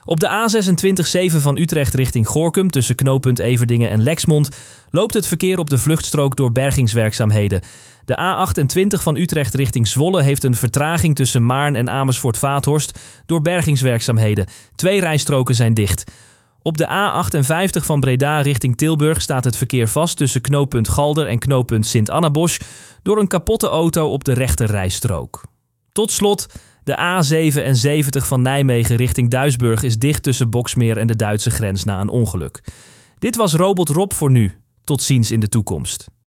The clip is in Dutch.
Op de A26-7 van Utrecht richting Gorinchem tussen knooppunt Everdingen en Lexmond loopt het verkeer op de vluchtstrook door bergingswerkzaamheden. De A28 van Utrecht richting Zwolle heeft een vertraging tussen Maarn en Amersfoort-Vathorst door bergingswerkzaamheden. 2 rijstroken zijn dicht. Op de A58 van Breda richting Tilburg staat het verkeer vast tussen knooppunt Galder en knooppunt Sint-Anna-Bosch door een kapotte auto op de rechter rijstrook. Tot slot, de A77 van Nijmegen richting Duisburg is dicht tussen Boksmeer en de Duitse grens na een ongeluk. Dit was Robot Rob voor nu. Tot ziens in de toekomst.